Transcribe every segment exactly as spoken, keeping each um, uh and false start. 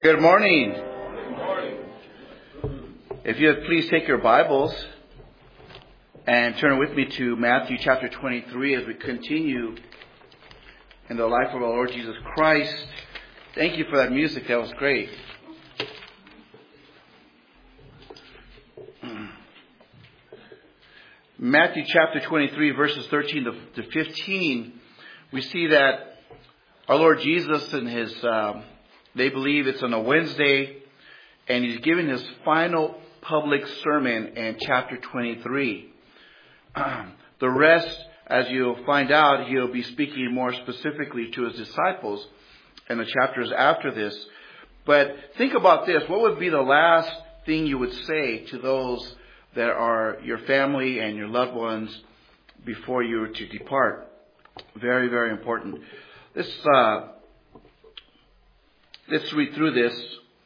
Good morning. If you would please take your Bibles and turn with me to Matthew chapter twenty-three as we continue in the life of our Lord Jesus Christ. Thank you for that music. That was great. Matthew chapter twenty-three, verses thirteen to fifteen, we see that our Lord Jesus and his, um, they believe it's on a Wednesday, and he's giving his final public sermon in chapter twenty-three. The rest, as you'll find out, he'll be speaking more specifically to his disciples in the chapters after this. But think about this. What would be the last thing you would say to those that are your family and your loved ones before you were to depart? Very, very important. This, uh, let's read through this.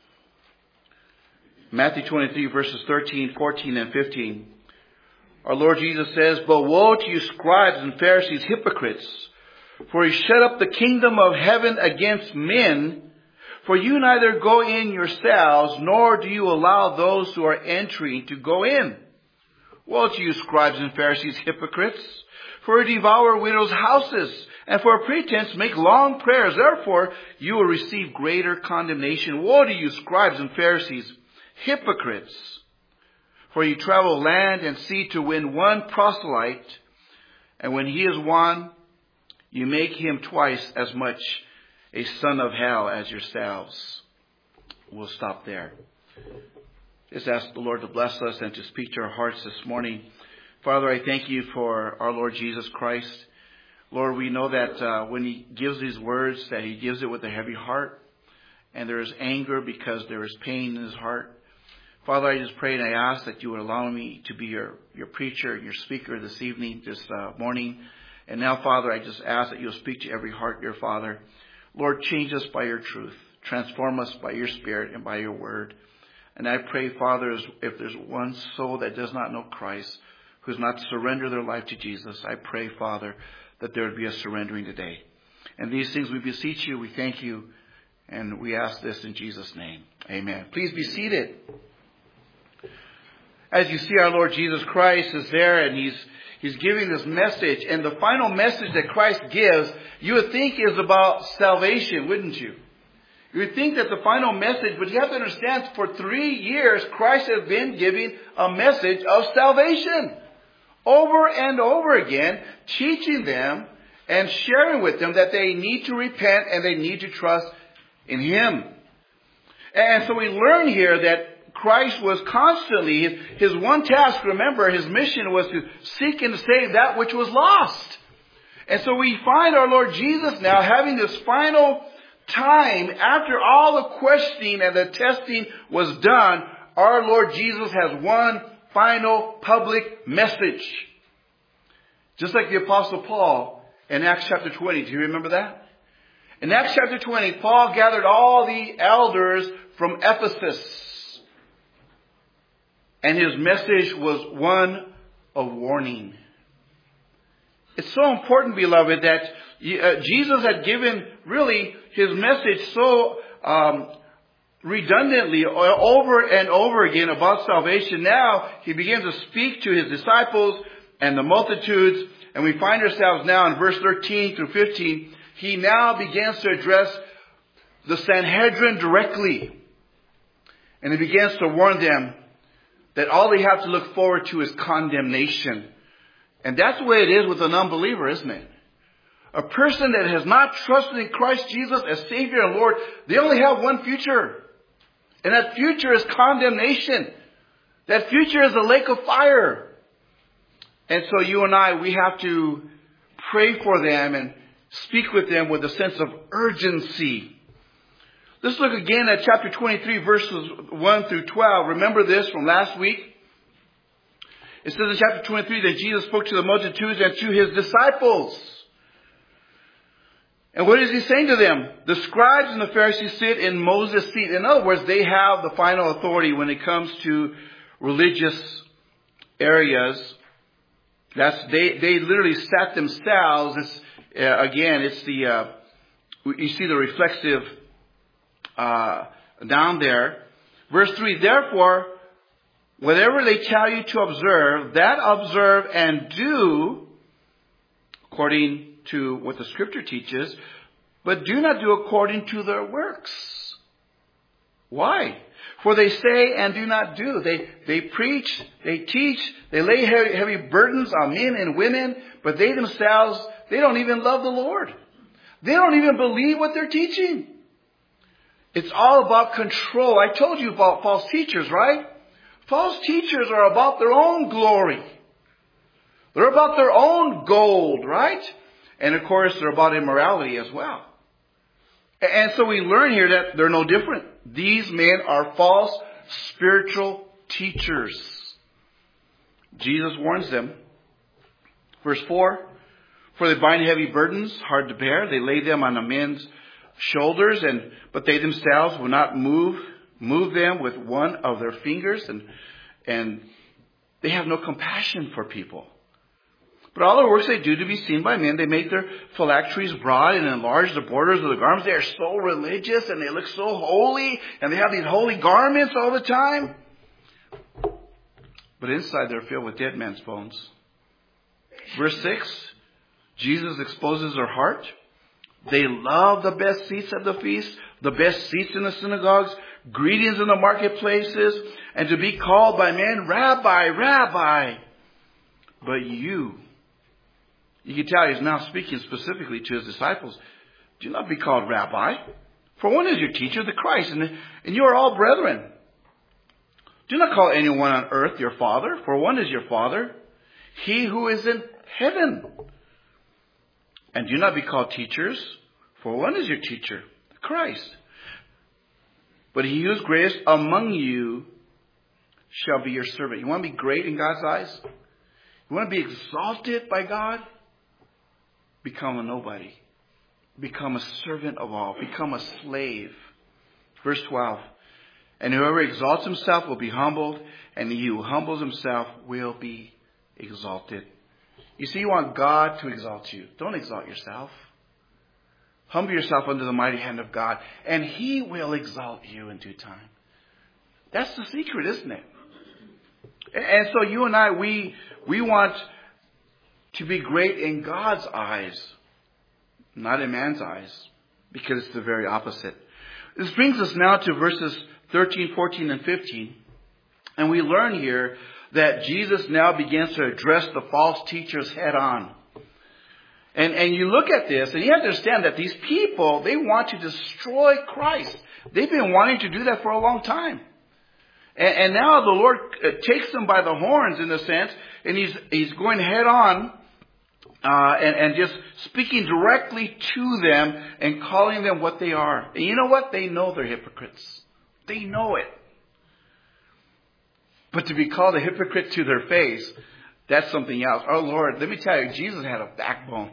Matthew twenty-three, verses thirteen, fourteen, and fifteen. Our Lord Jesus says, "But woe to you, scribes and Pharisees, hypocrites! For you shut up the kingdom of heaven against men. For you neither go in yourselves, nor do you allow those who are entering to go in. Woe to you, scribes and Pharisees, hypocrites! For you devour widows' houses, and for a pretense make long prayers. Therefore you will receive greater condemnation. Woe to you, scribes and Pharisees, hypocrites! For you travel land and sea to win one proselyte, and when he is won, you make him twice as much a son of hell as yourselves." We'll stop there. Just ask the Lord to bless us and to speak to our hearts this morning. Father, I thank you for our Lord Jesus Christ. Lord, we know that uh, when he gives these words, that he gives it with a heavy heart. And there is anger because there is pain in his heart. Father, I just pray and I ask that you would allow me to be your, your preacher and your speaker this evening, this uh, morning. And now, Father, I just ask that you'll speak to every heart, dear Father. Lord, change us by your truth. Transform us by your Spirit and by your word. And I pray, Father, if there's one soul that does not know Christ, who's not surrendered their life to Jesus, I pray, Father, that there would be a surrendering today. And these things we beseech you, we thank you, and we ask this in Jesus' name. Amen. Please be seated. As you see, our Lord Jesus Christ is there, and he's he's giving this message. And the final message that Christ gives, you would think is about salvation, wouldn't you? You would think that the final message, but you have to understand, for three years, Christ has been giving a message of salvation. Over and over again, teaching them and sharing with them that they need to repent and they need to trust in him. And so we learn here that Christ was constantly, his, his one task, remember, his mission was to seek and save that which was lost. And so we find our Lord Jesus now having this final time, after all the questioning and the testing was done, our Lord Jesus has one final public message. Just like the Apostle Paul in Acts chapter twenty. Do you remember that? In Acts chapter twenty, Paul gathered all the elders from Ephesus. And his message was one of warning. It's so important, beloved, that uh, Jesus had given really his message so um, redundantly over and over again about salvation. Now he begins to speak to his disciples and the multitudes. And we find ourselves now in verse thirteen through fifteen. He now begins to address the Sanhedrin directly. And he begins to warn them that all they have to look forward to is condemnation. And that's the way it is with an unbeliever, isn't it? A person that has not trusted in Christ Jesus as Savior and Lord, they only have one future. And that future is condemnation. That future is a lake of fire. And so you and I, we have to pray for them and speak with them with a sense of urgency. Let's look again at chapter twenty-three, verses one through twelve. Remember this from last week. It says in chapter twenty-three that Jesus spoke to the multitudes and to his disciples. And what is he saying to them? The scribes and the Pharisees sit in Moses' seat. In other words, they have the final authority when it comes to religious areas. That's they, they literally sat themselves. It's, uh, again, it's the uh, you see the reflexive uh, down there. Verse three, therefore, whatever they tell you to observe, that observe and do according to what the Scripture teaches, but do not do according to their works. Why? For they say and do not do. They, they preach, they teach, they lay heavy, heavy burdens on men and women, but they themselves, they don't even love the Lord. They don't even believe what they're teaching. It's all about control. I told you about false teachers, right? False teachers are about their own glory. They're about their own gold, right? And of course, they're about immorality as well. And so we learn here that they're no different. These men are false spiritual teachers. Jesus warns them. Verse four, for they bind heavy burdens, hard to bear. They lay them on a man's shoulders, and but they themselves will not move move them with one of their fingers, and and they have no compassion for people. But all the works they do to be seen by men, they make their phylacteries broad and enlarge the borders of the garments. They are so religious and they look so holy, and they have these holy garments all the time. But inside they're filled with dead men's bones. Verse six, Jesus exposes their heart. They love the best seats at the feast, the best seats in the synagogues, greetings in the marketplaces, and to be called by men, Rabbi, Rabbi. But you, you can tell he's now speaking specifically to his disciples, do not be called Rabbi, for one is your teacher, the Christ, and, and you are all brethren. Do not call anyone on earth your father, for one is your Father, he who is in heaven. And do not be called teachers, for one is your teacher, Christ. But he who is greatest among you shall be your servant. You want to be great in God's eyes? You want to be exalted by God? Become a nobody. Become a servant of all. Become a slave. Verse twelve. And whoever exalts himself will be humbled, and he who humbles himself will be exalted. You see, you want God to exalt you. Don't exalt yourself. Humble yourself under the mighty hand of God, and he will exalt you in due time. That's the secret, isn't it? And so you and I, we, we want to be great in God's eyes, not in man's eyes, because it's the very opposite. This brings us now to verses thirteen, fourteen, and fifteen. And we learn here that Jesus now begins to address the false teachers head on. And, and you look at this, and you have to understand that these people, they want to destroy Christ. They've been wanting to do that for a long time. And, and now the Lord takes them by the horns, in a sense, and he's, he's going head on, uh, and, and just speaking directly to them and calling them what they are. And you know what? They know they're hypocrites. They know it. But to be called a hypocrite to their face, that's something else. Oh, Lord, let me tell you, Jesus had a backbone.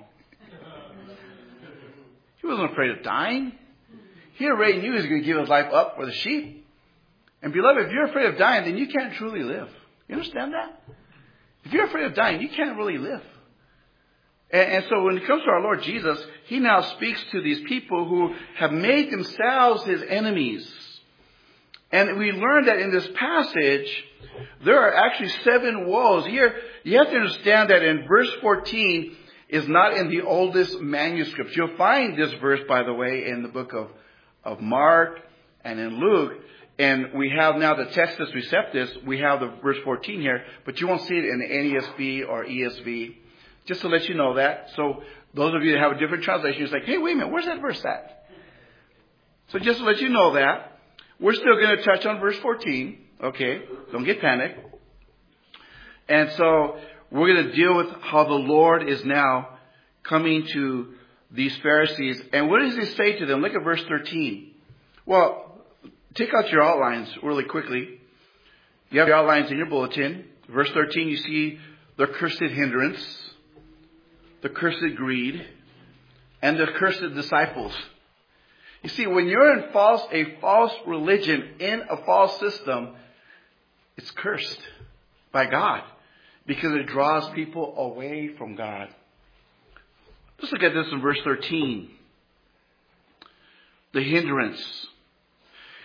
He wasn't afraid of dying. He already knew he was going to give his life up for the sheep. And beloved, if you're afraid of dying, then you can't truly live. You understand that? If you're afraid of dying, you can't really live. And, and so when it comes to our Lord Jesus, he now speaks to these people who have made themselves his enemies. And we learn that in this passage, there are actually seven woes. Here, you have to understand that in verse fourteen is not in the oldest manuscripts. You'll find this verse, by the way, in the book of, of Mark and in Luke. And we have now the Textus Receptus. We have the verse fourteen here, but you won't see it in the N E S V or E S V. Just to let you know that. So those of you that have a different translation, it's like, hey, wait a minute, where's that verse at? So just to let you know that. We're still going to touch on verse fourteen. Okay, don't get panicked. And so we're going to deal with how the Lord is now coming to these Pharisees. And what does he say to them? Look at verse thirteen. Well, take out your outlines really quickly. You have your outlines in your bulletin. Verse thirteen, you see the cursed hindrance, the cursed greed, and the cursed disciples. You see, when you're in false, a false religion, in a false system, it's cursed by God because it draws people away from God. Let's look at this in verse thirteen. The hindrance.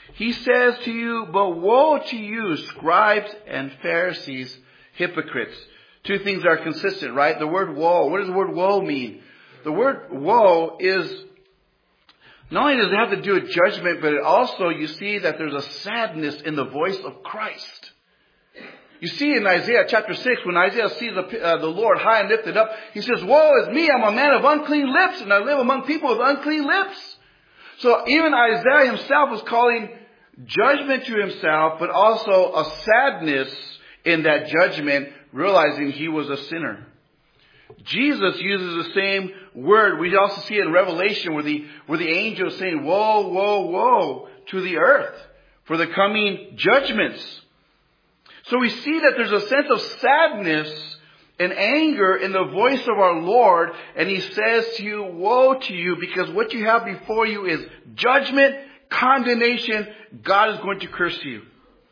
He says to you, but woe to you, scribes and Pharisees, hypocrites. Two things are consistent, right? The word woe. What does the word woe mean? The word woe is, not only does it have to do with judgment, but it also, you see that there's a sadness in the voice of Christ. You see in Isaiah chapter six, when Isaiah sees the, uh, the Lord high and lifted up, he says, woe is me, I'm a man of unclean lips, and I live among people with unclean lips. So even Isaiah himself was calling judgment to himself, but also a sadness in that judgment, realizing he was a sinner. Jesus uses the same word. We also see it in Revelation where the, where the angel is saying, woe, woe, woe to the earth for the coming judgments. So we see that there's a sense of sadness and anger in the voice of our Lord. And he says to you, woe to you, because what you have before you is judgment, condemnation. God is going to curse you.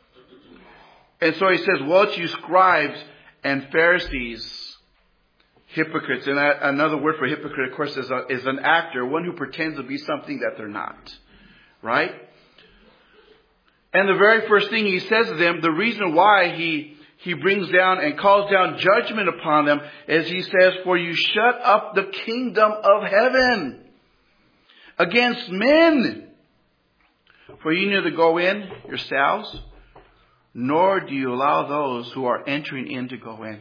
And so he says, woe to you, scribes and Pharisees, hypocrites. And another word for hypocrite, of course, is, a, is an actor, one who pretends to be something that they're not. Right? And the very first thing he says to them, the reason why he, he brings down and calls down judgment upon them, is he says, for you shut up the kingdom of heaven against men. For you neither go in yourselves, nor do you allow those who are entering in to go in.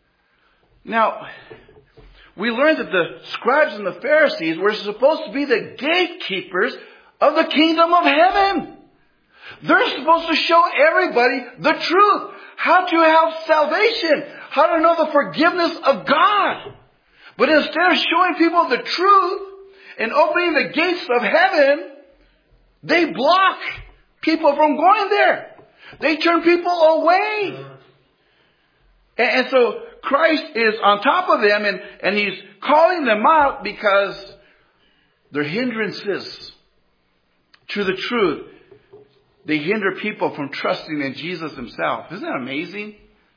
Now, we learned that the scribes and the Pharisees were supposed to be the gatekeepers of the kingdom of heaven. They're supposed to show everybody the truth. How to have salvation. How to know the forgiveness of God. But instead of showing people the truth and opening the gates of heaven, they block people from going there. They turn people away. And, and so Christ is on top of them, and, and he's calling them out because they're hindrances to the truth. They hinder people from trusting in Jesus himself. Isn't that amazing?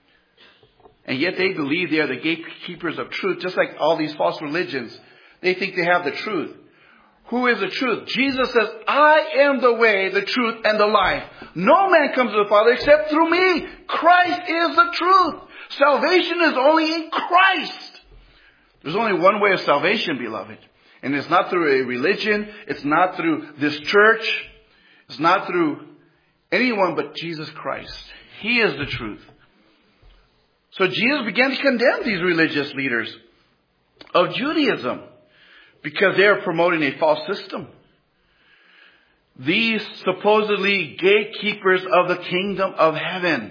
And yet they believe they are the gatekeepers of truth, just like all these false religions. They think they have the truth. Who is the truth? Jesus says, I am the way, the truth, and the life. No man comes to the Father except through me. Christ is the truth. Salvation is only in Christ. There's only one way of salvation, beloved. And it's not through a religion. It's not through this church. It's not through anyone but Jesus Christ. He is the truth. So Jesus began to condemn these religious leaders of Judaism because they are promoting a false system. These supposedly gatekeepers of the kingdom of heaven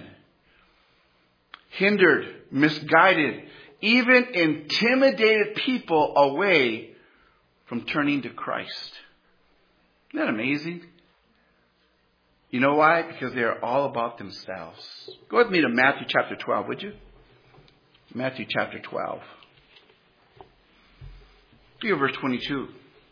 hindered, misguided, even intimidated people away from turning to Christ. Isn't that amazing? You know why? Because they are all about themselves. Go with me to Matthew chapter twelve, would you? Matthew chapter twelve. Look at verse twenty-two.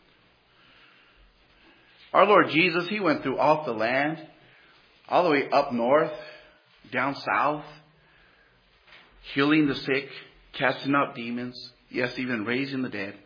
Our Lord Jesus, he went through all the land, all the way up north, down south, healing the sick, casting out demons, yes, even raising the dead.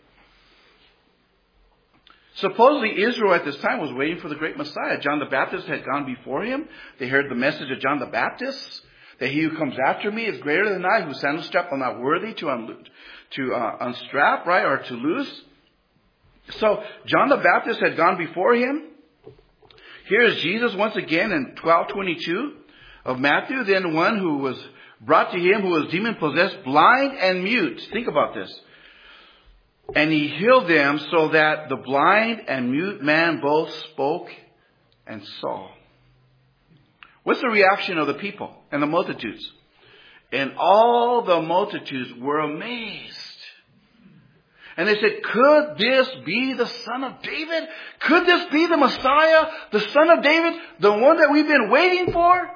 Supposedly Israel at this time was waiting for the great Messiah. John the Baptist had gone before him. They heard the message of John the Baptist, that he who comes after me is greater than I, whose sandal strap I'm not worthy to, un- to uh, unstrap, right, or to loose. So John the Baptist had gone before him. Here is Jesus once again in twelve twenty-two of Matthew. Then one who was brought to him who was demon-possessed, blind and mute. Think about this. And he healed them so that the blind and mute man both spoke and saw. What's the reaction of the people and the multitudes? And all the multitudes were amazed. And they said, could this be the Son of David? Could this be the Messiah, the Son of David, the one that we've been waiting for?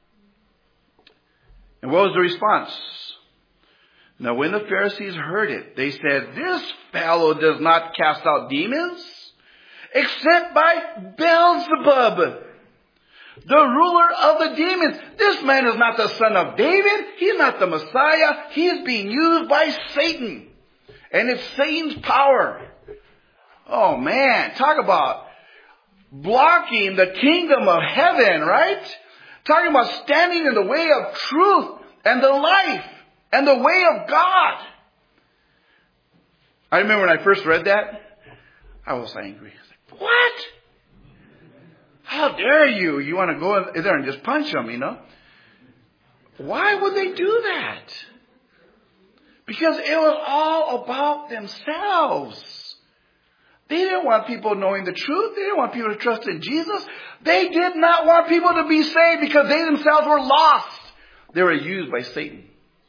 And what was the response? Now, when the Pharisees heard it, they said, this fellow does not cast out demons, except by Beelzebub, the ruler of the demons. This man is not the Son of David. He's not the Messiah. He is being used by Satan. And it's Satan's power. Oh, man. Talk about blocking the kingdom of heaven, right? Talking about standing in the way of truth and the life and the way of God. I remember when I first read that, I was angry. I was like, what? How dare you? You want to go in there and just punch them, you know? Why would they do that? Because it was all about themselves. They didn't want people knowing the truth. They didn't want people to trust in Jesus. They did not want people to be saved because they themselves were lost. They were used by Satan.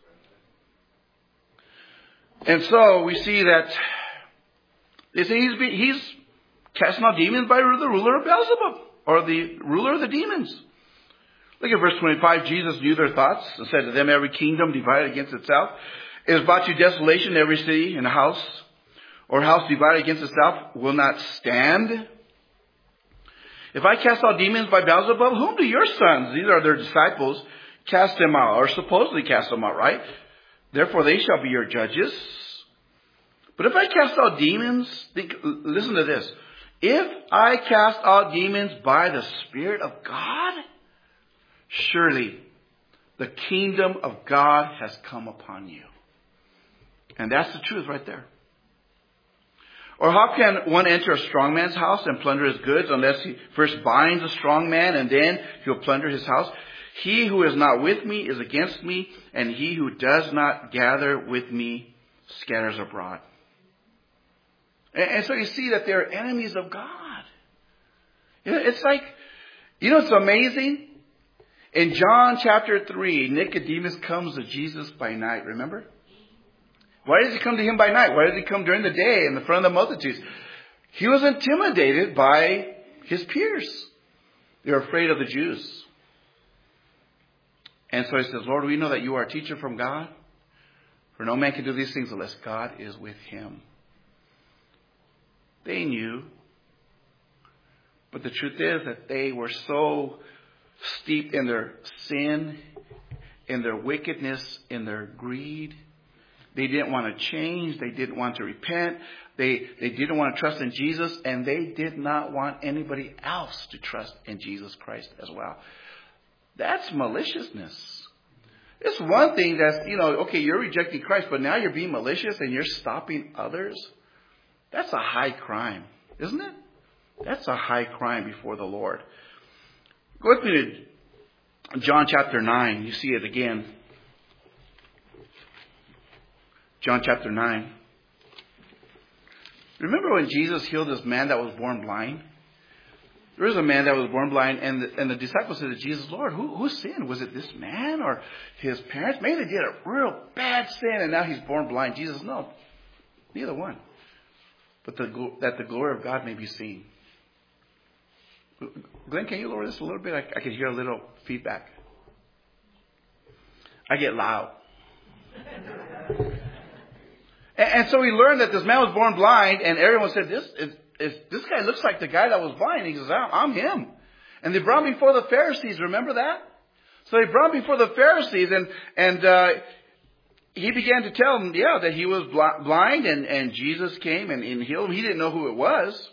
And so we see that they say he's, he's casting out demons by the ruler of Beelzebub, or the ruler of the demons. Look at verse twenty-five. Jesus knew their thoughts and said to them, every kingdom divided against itself is brought to desolation. Every city and house or house divided against itself will not stand. If I cast out demons by Beelzebub, whom do your sons, these are their disciples, cast them out, or supposedly cast them out, right? Therefore they shall be your judges. But if I cast out demons, think, listen to this. If I cast out demons by the Spirit of God, surely the kingdom of God has come upon you. And that's the truth right there. Or how can one enter a strong man's house and plunder his goods unless he first binds a strong man and then he'll plunder his house? He who is not with me is against me, and he who does not gather with me scatters abroad. And, and so you see that they're enemies of God. You know, it's like, you know, it's amazing. In John chapter three, Nicodemus comes to Jesus by night, remember? Why does he come to him by night? Why does he come during the day in the front of the multitudes? He was intimidated by his peers. They were afraid of the Jews. And so he says, Lord, we know that you are a teacher from God. For no man can do these things unless God is with him. They knew. But the truth is that they were so steeped in their sin, in their wickedness, in their greed. They didn't want to change. They didn't want to repent. They, they didn't want to trust in Jesus. And they did not want anybody else to trust in Jesus Christ as well. That's maliciousness. It's one thing that's, you know, okay, you're rejecting Christ, but now you're being malicious and you're stopping others. That's a high crime, isn't it? That's a high crime before the Lord. Go with me to John chapter nine. You see it again. John chapter nine. Remember when Jesus healed this man that was born blind? There was a man that was born blind, and the, and the disciples said to Jesus, Lord, who, who sinned? Was it this man or his parents? Maybe they did a real bad sin, and now he's born blind. Jesus, no, neither one. But the, that the glory of God may be seen. Glenn, can you lower this a little bit? I, I can hear a little feedback. I get loud. and, and so we learned that this man was born blind, and everyone said, this is, is this guy looks like the guy that was blind. He says, I'm him. And they brought him before the Pharisees. Remember that? So they brought him before the Pharisees, and and uh, he began to tell them, yeah, that he was bl- blind, and, and Jesus came and, and healed him. He didn't know who it was.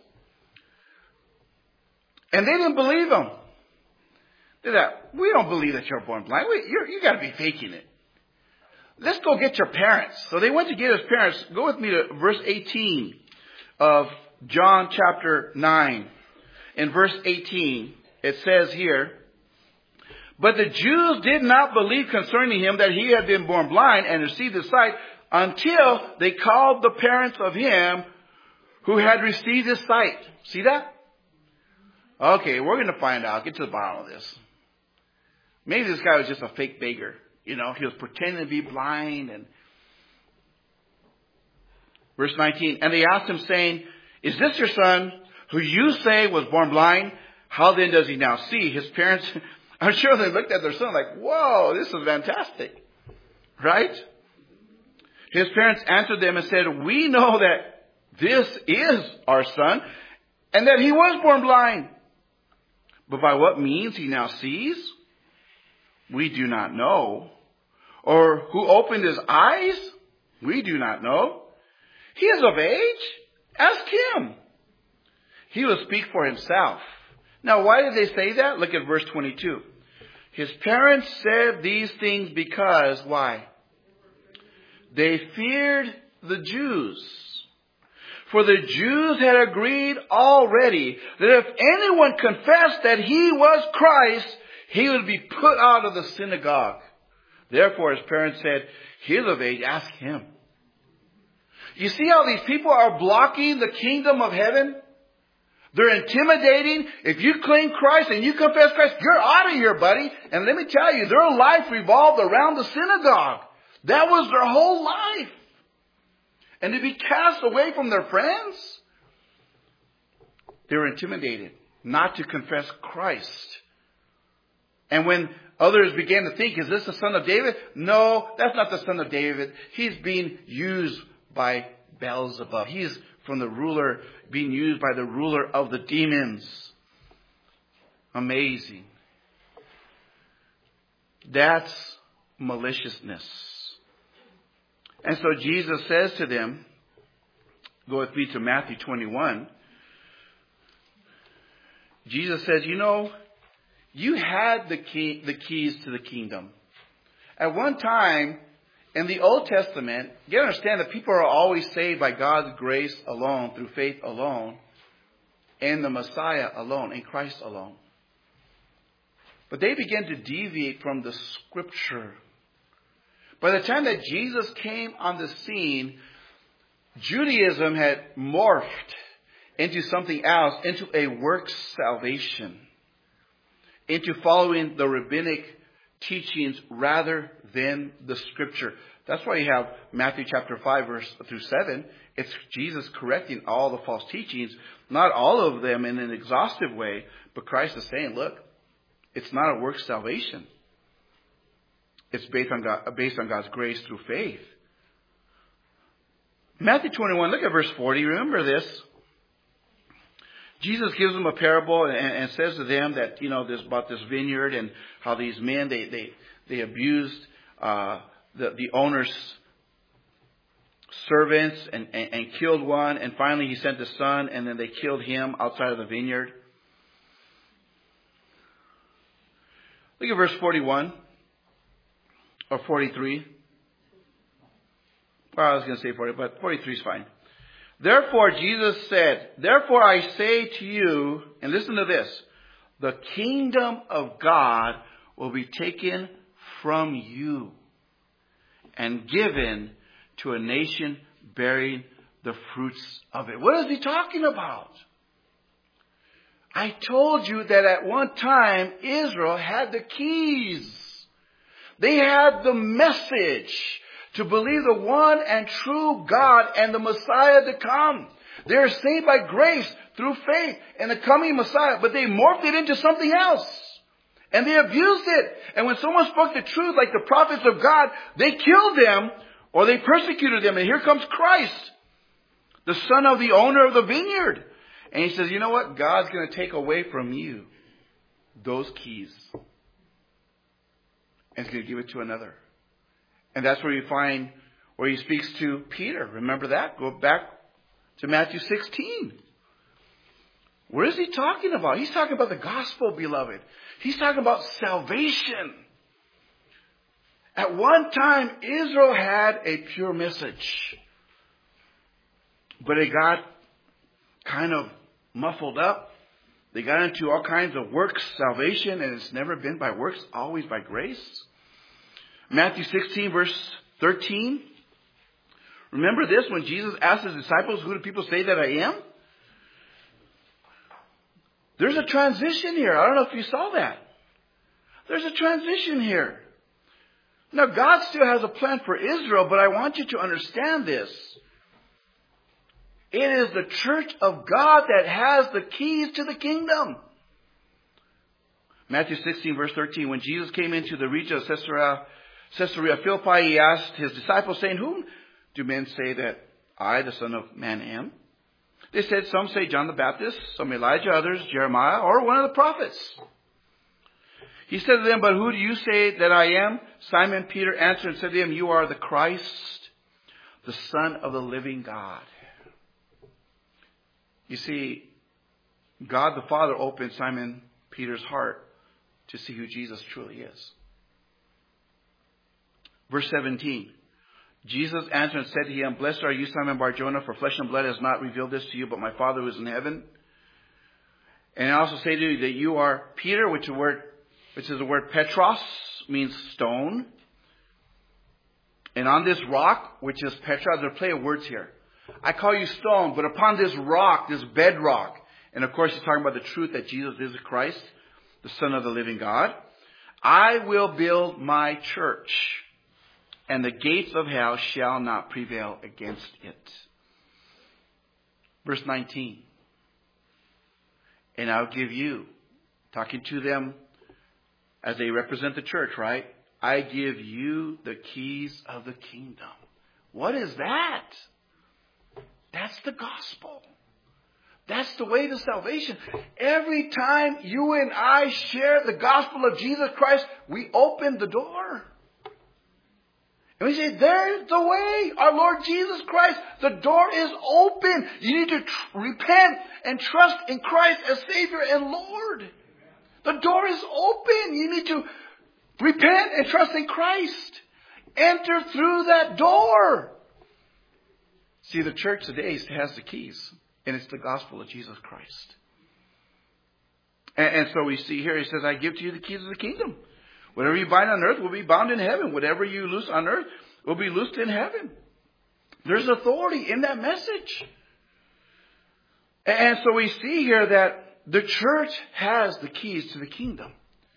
And they didn't believe him. They thought, we don't believe that you're born blind. We, you're, you got to be faking it. Let's go get your parents. So they went to get his parents. Go with me to verse eighteen of John chapter nine. In verse eighteen, it says here, but the Jews did not believe concerning him that he had been born blind and received his sight until they called the parents of him who had received his sight. See that? Okay, we're going to find out. Get to the bottom of this. Maybe this guy was just a fake beggar. You know, he was pretending to be blind. And verse nineteen, and they asked him, saying, is this your son, who you say was born blind? How then does he now see? His parents, I'm sure they looked at their son like, whoa, this is fantastic. Right? His parents answered them and said, we know that this is our son, and that he was born blind. But by what means he now sees, we do not know. Or who opened his eyes, we do not know. He is of age. Ask him. He will speak for himself. Now, why did they say that? Look at verse twenty-two. His parents said these things because, why? They feared the Jews. For the Jews had agreed already that if anyone confessed that he was Christ, he would be put out of the synagogue. Therefore, his parents said, he is of age, ask him. You see how these people are blocking the kingdom of heaven? They're intimidating. If you claim Christ and you confess Christ, you're out of here, buddy. And let me tell you, their life revolved around the synagogue. That was their whole life. And to be cast away from their friends, they were intimidated not to confess Christ. And when others began to think, is this the son of David? No, that's not the son of David. He's being used by Beelzebub. He's from the ruler, being used by the ruler of the demons. Amazing. That's maliciousness. And so Jesus says to them, go with me to Matthew twenty-one. Jesus says, you know, you had the key, the keys to the kingdom. At one time, in the Old Testament, you understand that people are always saved by God's grace alone, through faith alone, in the Messiah alone, in Christ alone. But they began to deviate from the Scripture. By the time that Jesus came on the scene, Judaism had morphed into something else, into a works salvation, into following the rabbinic teachings rather than the Scripture. That's why you have Matthew chapter five, verse through seven. It's Jesus correcting all the false teachings, not all of them in an exhaustive way, but Christ is saying, look, it's not a works salvation. It's based on God, based on God's grace through faith. Matthew twenty-one, look at verse forty. Remember this. Jesus gives them a parable and, and says to them that, you know, this about this vineyard and how these men, they they, they abused uh, the, the owner's servants and, and, and killed one. And finally he sent his son and then they killed him outside of the vineyard. Look at verse forty-one. Or forty-three. Well, I was going to say forty, but forty-three is fine. Therefore, Jesus said, therefore I say to you, and listen to this, the kingdom of God will be taken from you and given to a nation bearing the fruits of it. What is he talking about? I told you that at one time Israel had the keys. They had the message to believe the one and true God and the Messiah to come. They are saved by grace through faith in the coming Messiah, but they morphed it into something else. And they abused it. And when someone spoke the truth, like the prophets of God, they killed them or they persecuted them. And here comes Christ, the son of the owner of the vineyard. And he says, you know what? God's going to take away from you those keys. And he's going to give it to another. And that's where you find where he speaks to Peter. Remember that? Go back to Matthew sixteen. What is he talking about? He's talking about the gospel, beloved. He's talking about salvation. At one time, Israel had a pure message. But it got kind of muffled up. They got into all kinds of works salvation, and it's never been by works, always by grace. Matthew sixteen, verse thirteen. Remember this, when Jesus asked his disciples, who do people say that I am? There's a transition here. I don't know if you saw that. There's a transition here. Now, God still has a plan for Israel, but I want you to understand this. It is the church of God that has the keys to the kingdom. Matthew sixteen, verse thirteen. When Jesus came into the region of Caesarea, Caesarea Philippi, he asked his disciples, saying, whom do men say that I, the Son of Man, am? They said, some say John the Baptist, some Elijah, others Jeremiah, or one of the prophets. He said to them, but who do you say that I am? Simon Peter answered and said to him, you are the Christ, the Son of the living God. You see, God the Father opened Simon Peter's heart to see who Jesus truly is. Verse seventeen. Jesus answered and said to him, Blessed are you, Simon Bar-Jonah, for flesh and blood has not revealed this to you, but my Father who is in heaven. And I also say to you that you are Peter, which is the word, which is the word Petros, means stone. And on this rock, which is Petra, there's a play of words here. I call you stone, but upon this rock, this bedrock, and of course he's talking about the truth that Jesus is Christ, the Son of the living God, I will build my church, and the gates of hell shall not prevail against it. Verse nineteen. And I'll give you, talking to them as they represent the church, right? I give you the keys of the kingdom. What is that? That's the gospel. That's the way to salvation. Every time you and I share the gospel of Jesus Christ, we open the door. And we say, there's the way, our Lord Jesus Christ. The door is open. You need to tr- repent and trust in Christ as Savior and Lord. The door is open. You need to repent and trust in Christ. Enter through that door. See, the church today has the keys, and it's the gospel of Jesus Christ. And, and so we see here, he says, I give to you the keys of the kingdom. Whatever you bind on earth will be bound in heaven. Whatever you loose on earth will be loosed in heaven. There's authority in that message. And so we see here that the church has the keys to the kingdom.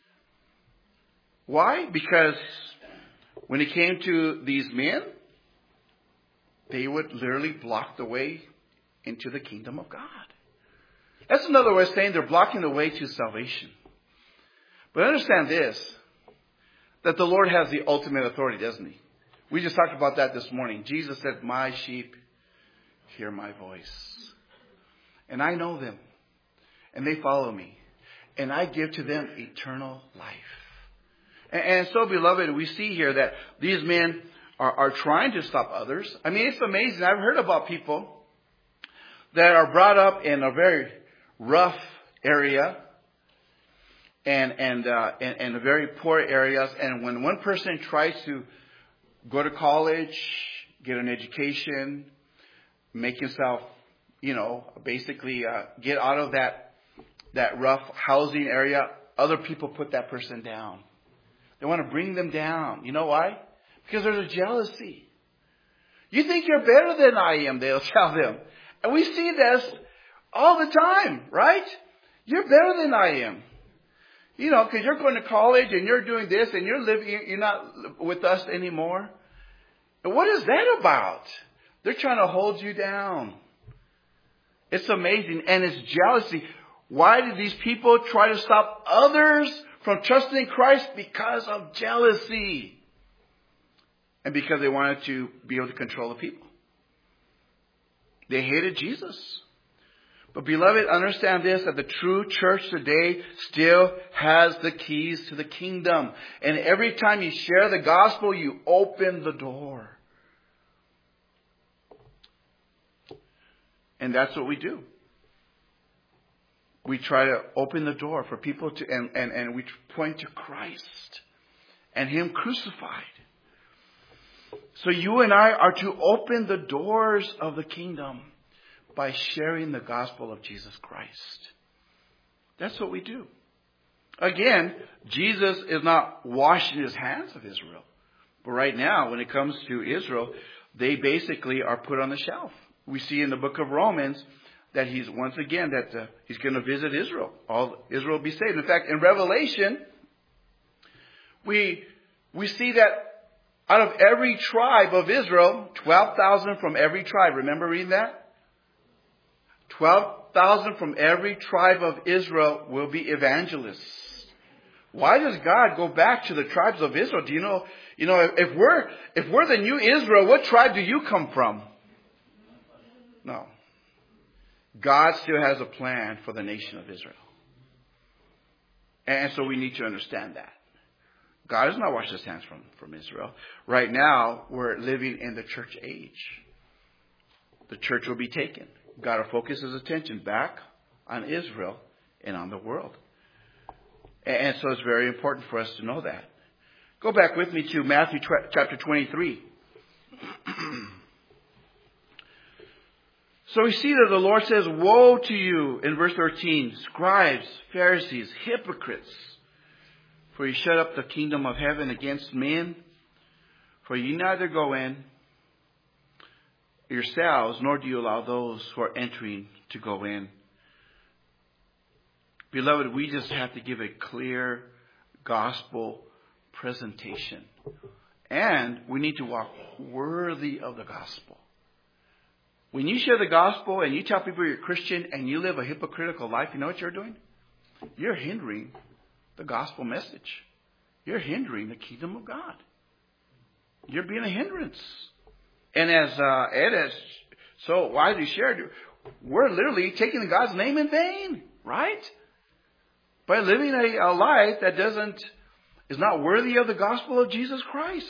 Why? Because when it came to these men, they would literally block the way into the kingdom of God. That's another way of saying they're blocking the way to salvation. But understand this, that the Lord has the ultimate authority, doesn't he? We just talked about that this morning. Jesus said, my sheep hear my voice. And I know them. And they follow me. And I give to them eternal life. And, and so, beloved, we see here that these men are, are trying to stop others. I mean, it's amazing. I've heard about people that are brought up in a very rough area. And and, uh, and and very poor areas. And when one person tries to go to college, get an education, make himself, you know, basically uh, get out of that that rough housing area, other people put that person down. They want to bring them down. You know why? Because there's a jealousy. You think you're better than I am, they'll tell them. And we see this all the time, right? You're better than I am. You know, because you're going to college and you're doing this and you're living, you're not with us anymore. And what is that about? They're trying to hold you down. It's amazing. And it's jealousy. Why did these people try to stop others from trusting in Christ? Because of jealousy. And because they wanted to be able to control the people. They hated Jesus. But beloved, understand this, that the true church today still has the keys to the kingdom. And every time you share the gospel, you open the door. And that's what we do. We try to open the door for people to, and, and, and we point to Christ and Him crucified. So you and I are to open the doors of the kingdom by sharing the gospel of Jesus Christ. That's what we do. Again, Jesus is not washing His hands of Israel. But right now, when it comes to Israel, they basically are put on the shelf. We see in the book of Romans that He's, once again, that uh, He's going to visit Israel. All Israel will be saved. In fact, in Revelation, we, we see that out of every tribe of Israel, twelve thousand from every tribe. Remember reading that? twelve thousand from every tribe of Israel will be evangelists. Why does God go back to the tribes of Israel? Do you know, you know, if we're, if we're the new Israel, what tribe do you come from? No. God still has a plan for the nation of Israel. And so we need to understand that. God has not washed His hands from, from Israel. Right now, we're living in the church age. The church will be taken. God will focus His attention back on Israel and on the world. And so it's very important for us to know that. Go back with me to Matthew chapter twenty-three. So we see that the Lord says, woe to you, in verse thirteen, scribes, Pharisees, hypocrites, for you shut up the kingdom of heaven against men, for you neither go in yourselves, nor do you allow those who are entering to go in. Beloved, we just have to give a clear gospel presentation. And we need to walk worthy of the gospel. When you share the gospel and you tell people you're a Christian and you live a hypocritical life, you know what you're doing? You're hindering the gospel message. You're hindering the kingdom of God. You're being a hindrance. And as uh, Ed has so widely shared, we're literally taking God's name in vain, right? By living a, a life that doesn't is not worthy of the gospel of Jesus Christ.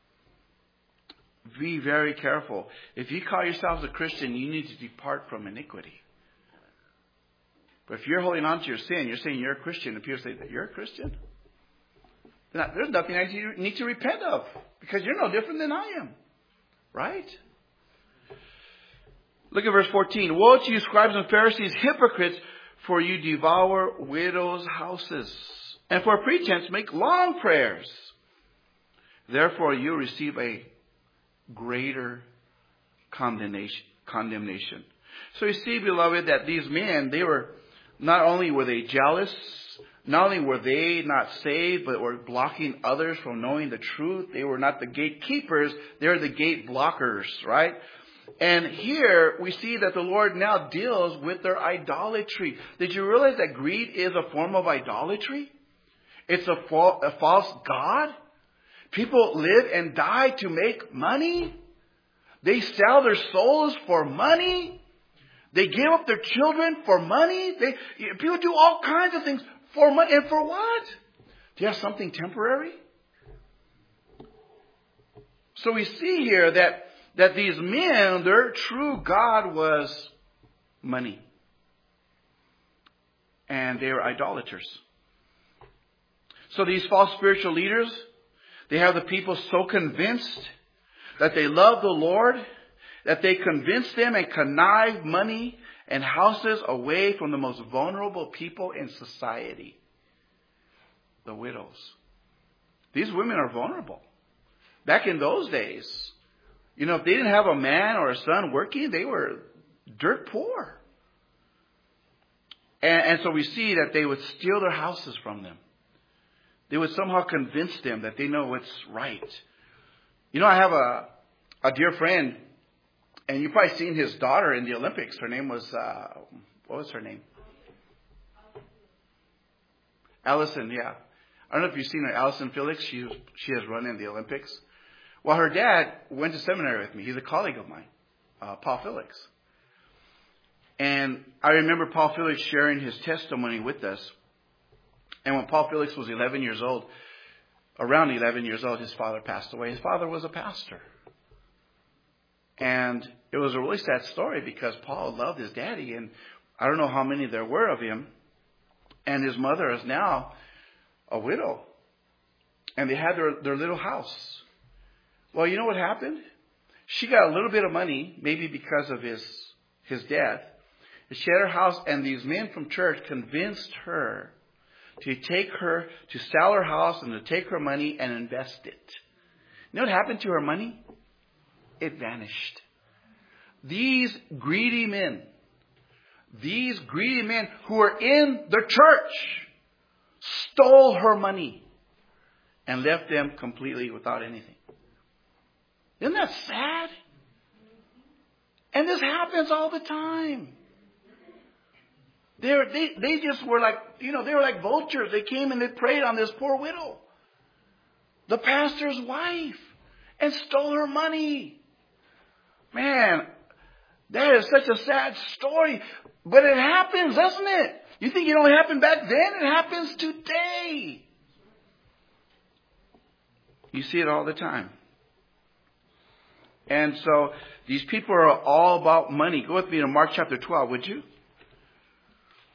Be very careful. If you call yourselves a Christian, you need to depart from iniquity. But if you're holding on to your sin, you're saying you're a Christian, and people say that you're a Christian, then there's nothing that you need to repent of, because you're no different than I am. Right? Look at verse fourteen. Woe to you, scribes and Pharisees, hypocrites, for you devour widows' houses, and for pretense make long prayers. Therefore you receive a greater condemnation. condemnation. So you see, beloved, that these men, they were, not only were they jealous, not only were they not saved, but were blocking others from knowing the truth. They were not the gatekeepers, they were the gate blockers, right? And here we see that the Lord now deals with their idolatry. Did you realize that greed is a form of idolatry? It's a, fa- a false god. People live and die to make money. They sell their souls for money. They give up their children for money. They, people do all kinds of things for money. And for what? Do you have something temporary? So we see here that, that these men, their true God was money. And they were idolaters. So these false spiritual leaders, they have the people so convinced that they love the Lord, that they convince them and connive money and houses away from the most vulnerable people in society. The widows. These women are vulnerable. Back in those days, you know, if they didn't have a man or a son working, they were dirt poor. And, and so we see that they would steal their houses from them. They would somehow convince them that they know what's right. You know, I have a, a dear friend, and you've probably seen his daughter in the Olympics. Her name was, uh, what was her name? Allison, yeah. I don't know if you've seen her, Allison Felix. She, she has run in the Olympics. Well, her dad went to seminary with me. He's a colleague of mine, uh, Paul Felix. And I remember Paul Felix sharing his testimony with us. And when Paul Felix was eleven years old, around eleven years old, his father passed away. His father was a pastor. And it was a really sad story because Paul loved his daddy. And I don't know how many there were of him. And his mother is now a widow. And they had their, their little house. Well, you know what happened? She got a little bit of money, maybe because of his, his death. She had her house, and these men from church convinced her to take her, to sell her house and to take her money and invest it. You know what happened to her money? It vanished. These greedy men, these greedy men who were in the church, stole her money and left them completely without anything. Isn't that sad? And this happens all the time. They, were, they they just were like, you know, they were like vultures. They came and they preyed on this poor widow, the pastor's wife, and stole her money. Man, that is such a sad story. But it happens, doesn't it? You think it only happened back then? It happens today. You see it all the time. And so these people are all about money. Go with me to Mark chapter twelve, would you?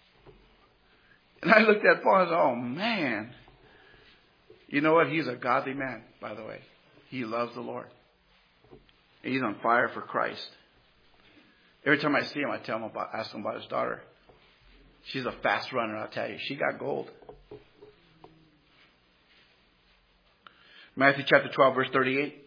And I looked at Paul and I said, oh man. You know what? He's a godly man, by the way. He loves the Lord. He's on fire for Christ. Every time I see him, I tell him about, ask him about his daughter. She's a fast runner, I'll tell you. She got gold. Matthew chapter twelve, verse thirty-eight.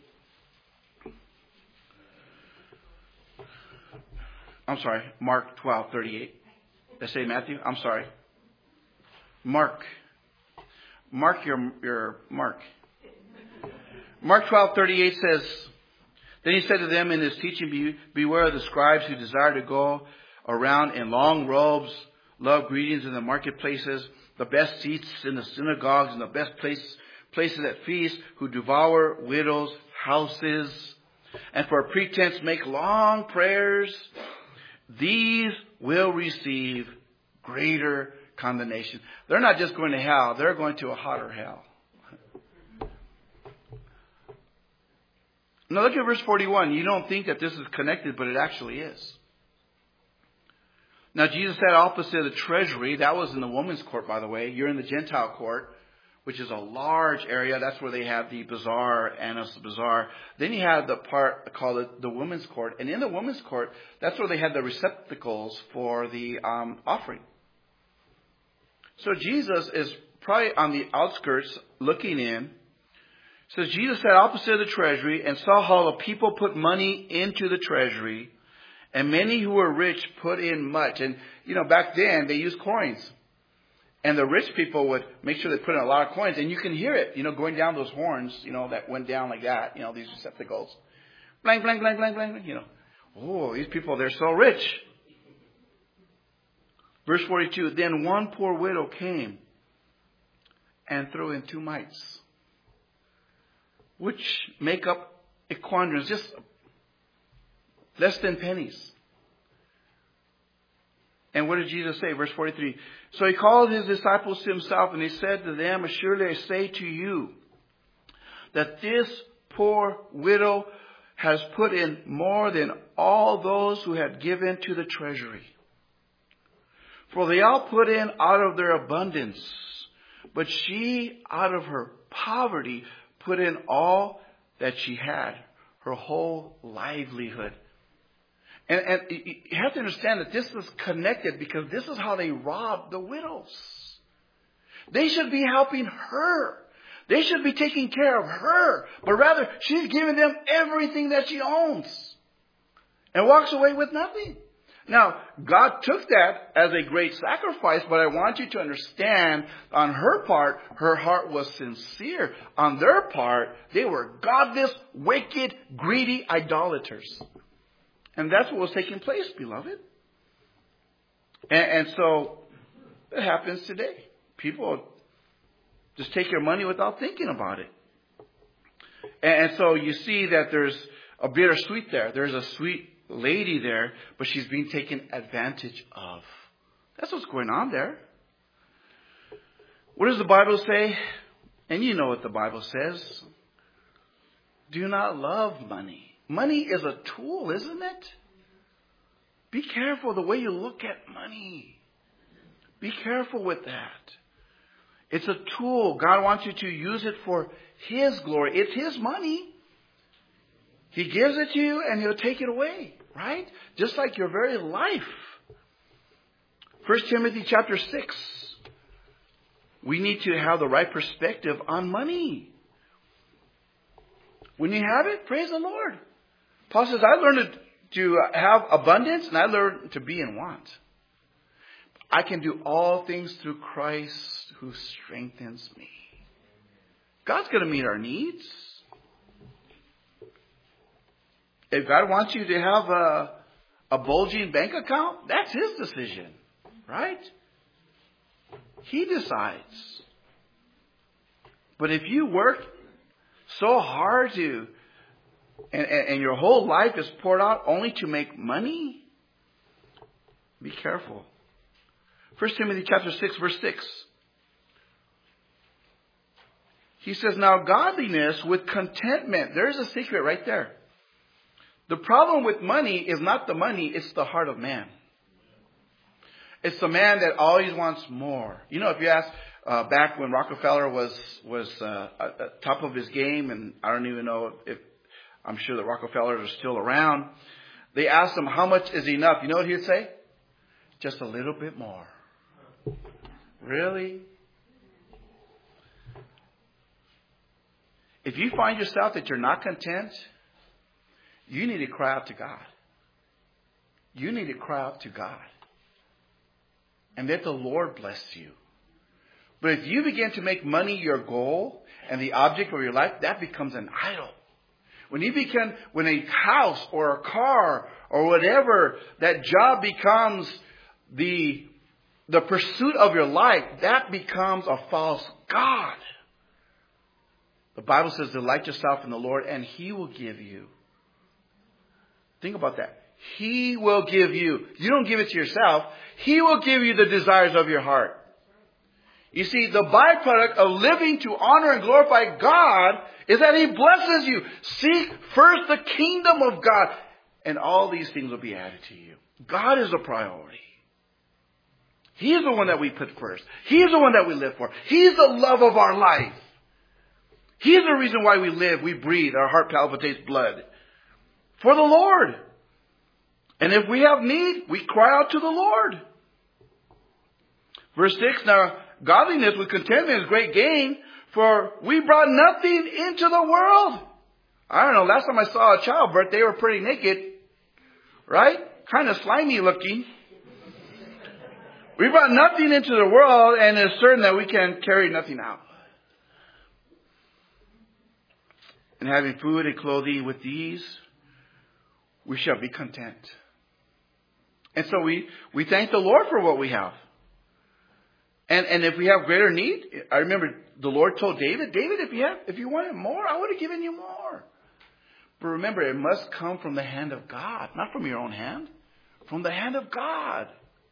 I'm sorry, Mark twelve, thirty-eight. Did I say Matthew? I'm sorry. Mark. Mark your, your Mark. Mark twelve, thirty-eight says, then he said to them in his teaching, Be, beware of the scribes who desire to go around in long robes, love greetings in the marketplaces, the best seats in the synagogues, and the best place, places at feasts, who devour widows' houses, and for a pretense make long prayers. These will receive greater condemnation. They're not just going to hell, they're going to a hotter hell. Now look at verse forty-one. You don't think that this is connected, but it actually is. Now Jesus sat opposite the treasury. That was in the woman's court, by the way. You're in the Gentile court, which is a large area. That's where they have the bazaar, Annas bazaar. Then you have the part called it the women's court. And in the women's court, that's where they had the receptacles for the um, offering. So Jesus is probably on the outskirts looking in. It says Jesus sat opposite the treasury and saw how the people put money into the treasury. And many who were rich put in much. And, you know, back then they used coins. And the rich people would make sure they put in a lot of coins. And you can hear it, you know, going down those horns, you know, that went down like that. You know, these receptacles. Blank, blank, blank, blank, blank, you know. Oh, these people, they're so rich. Verse forty-two, then one poor widow came and threw in two mites, which make up a quadrant, just less than pennies. And what did Jesus say? Verse forty-three. So he called his disciples to himself and he said to them, surely I say to you that this poor widow has put in more than all those who had given to the treasury. For they all put in out of their abundance, but she out of her poverty put in all that she had, her whole livelihood. And, and you have to understand that this is connected because this is how they rob the widows. They should be helping her. They should be taking care of her. But rather, she's giving them everything that she owns and walks away with nothing. Now, God took that as a great sacrifice, but I want you to understand on her part, her heart was sincere. On their part, they were godless, wicked, greedy idolaters. And that's what was taking place, beloved. And, and so it happens today. People just take your money without thinking about it. And, and so you see that there's a bittersweet there. There's a sweet lady there, but she's being taken advantage of. That's what's going on there. What does the Bible say? And you know what the Bible says. Do not love money. Money is a tool, isn't it? Be careful the way you look at money. Be careful with that. It's a tool. God wants you to use it for His glory. It's His money. He gives it to you and He'll take it away, right? Just like your very life. First Timothy chapter six. We need to have the right perspective on money. When you have it, praise the Lord. Paul says, I learned to have abundance and I learned to be in want. I can do all things through Christ who strengthens me. God's going to meet our needs. If God wants you to have a, a bulging bank account, that's His decision, right? He decides. But if you work so hard to, and, and, and your whole life is poured out only to make money, be careful. First Timothy chapter six, verse six. He says, now godliness with contentment. There's a secret right there. The problem with money is not the money, it's the heart of man. It's the man that always wants more. You know, if you ask uh, back when Rockefeller was was uh, at the top of his game, and I don't even know if, I'm sure the Rockefellers are still around. They asked him, how much is enough? You know what he would say? Just a little bit more. Really? If you find yourself that you're not content, you need to cry out to God. You need to cry out to God. And let the Lord bless you. But if you begin to make money your goal and the object of your life, that becomes an idol. When you begin, when a house or a car or whatever, that job becomes the, the pursuit of your life, that becomes a false god. The Bible says, delight yourself in the Lord and He will give you. Think about that. He will give you. You don't give it to yourself. He will give you the desires of your heart. You see, the byproduct of living to honor and glorify God is that He blesses you. Seek first the kingdom of God, and all these things will be added to you. God is the priority. He is the one that we put first. He is the one that we live for. He is the love of our life. He is the reason why we live, we breathe, our heart palpitates blood. For the Lord. And if we have need, we cry out to the Lord. Verse six, now godliness with contentment is great gain, for we brought nothing into the world. I don't know, last time I saw a childbirth, they were pretty naked. Right? Kind of slimy looking. We brought nothing into the world, and it's certain that we can carry nothing out. And having food and clothing with these, we shall be content. And so we, we thank the Lord for what we have. And, and if we have greater need, I remember the Lord told David, David, if you have, if you wanted more, I would have given you more. But remember, it must come from the hand of God, not from your own hand, from the hand of God.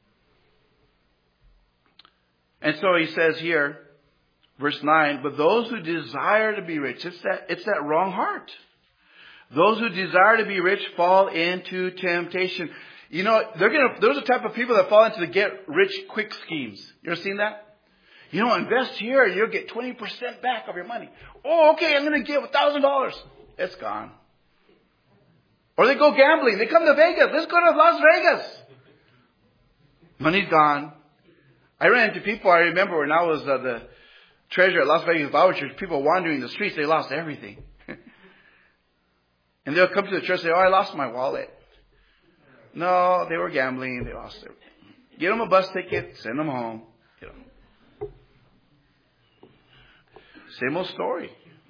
And so he says here, verse nine, but those who desire to be rich, it's that, it's that wrong heart. Those who desire to be rich fall into temptation. You know, they're gonna, those are the type of people that fall into the get rich quick schemes. You ever seen that? You know, invest here, you'll get twenty percent back of your money. Oh, okay, I'm going to give one thousand dollars. It's gone. Or they go gambling. They come to Vegas. Let's go to Las Vegas. Money's gone. I ran into people, I remember when I was uh, the treasurer at Las Vegas Bible Church, people wandering the streets, they lost everything. And they'll come to the church and say, oh, I lost my wallet. No, they were gambling. They lost everything. Get them a bus ticket. Send them home. You know. Same old story.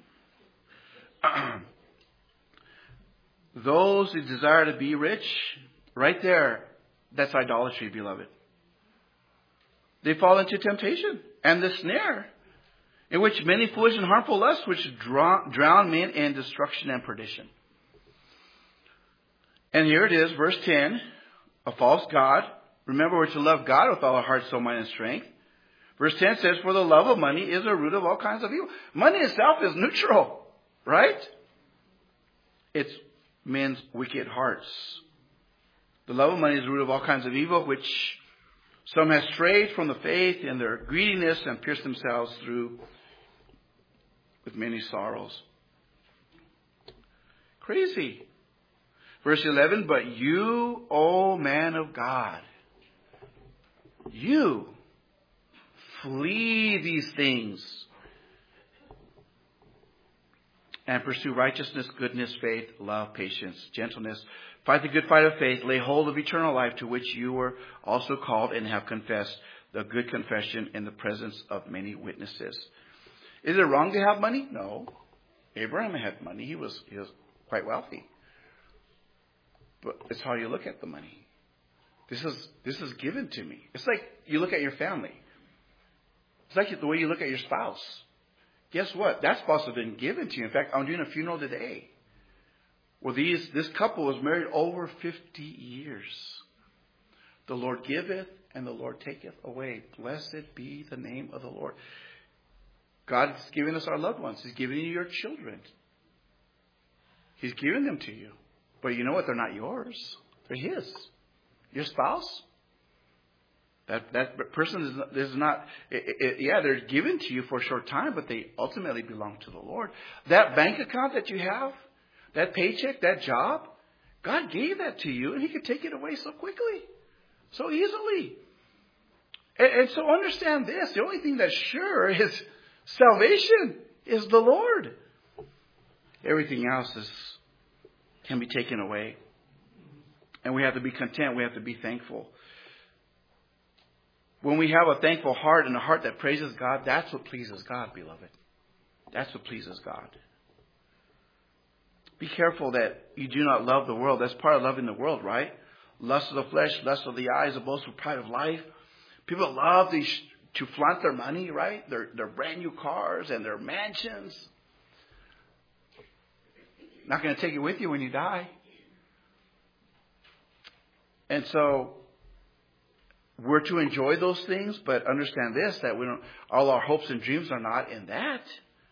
Those who desire to be rich, right there, that's idolatry, beloved. They fall into temptation and the snare, in which many foolish and harmful lusts, which drown men in destruction and perdition. And here it is, verse ten, a false god. Remember, we're to love God with all our heart, soul, mind, and strength. Verse ten says, for the love of money is a root of all kinds of evil. Money itself is neutral, right? It's men's wicked hearts. The love of money is the root of all kinds of evil, which some have strayed from the faith in their greediness and pierced themselves through with many sorrows. Crazy. Verse eleven, but you, O man of God, you flee these things and pursue righteousness, goodness, faith, love, patience, gentleness. Fight the good fight of faith. Lay hold of eternal life, to which you were also called and have confessed the good confession in the presence of many witnesses. Is it wrong to have money? No. Abraham had money. He was, he was quite wealthy. But it's how you look at the money. This is, this is given to me. It's like you look at your family. It's like the way you look at your spouse. Guess what? That spouse has been given to you. In fact, I'm doing a funeral today. Well, these, this couple was married over fifty years. The Lord giveth and the Lord taketh away. Blessed be the name of the Lord. God's giving us our loved ones. He's giving you your children. He's giving them to you. But you know what? They're not yours. They're His. Your spouse? That that person is, is not, it, it, yeah, they're given to you for a short time, but they ultimately belong to the Lord. That bank account that you have, that paycheck, that job, God gave that to you, and He could take it away so quickly, so easily. And, and so understand this, the only thing that's sure is salvation is the Lord. Everything else is can be taken away. And we have to be content. We have to be thankful. When we have a thankful heart and a heart that praises God, that's what pleases God, beloved. That's what pleases God. Be careful that you do not love the world. That's part of loving the world, right? Lust of the flesh, lust of the eyes, the boastful pride of life. People love these, to flaunt their money, right? Their, their brand new cars and their mansions. Not going to take it with you when you die. And so we're to enjoy those things, but understand this, that we don't, all our hopes and dreams are not in that.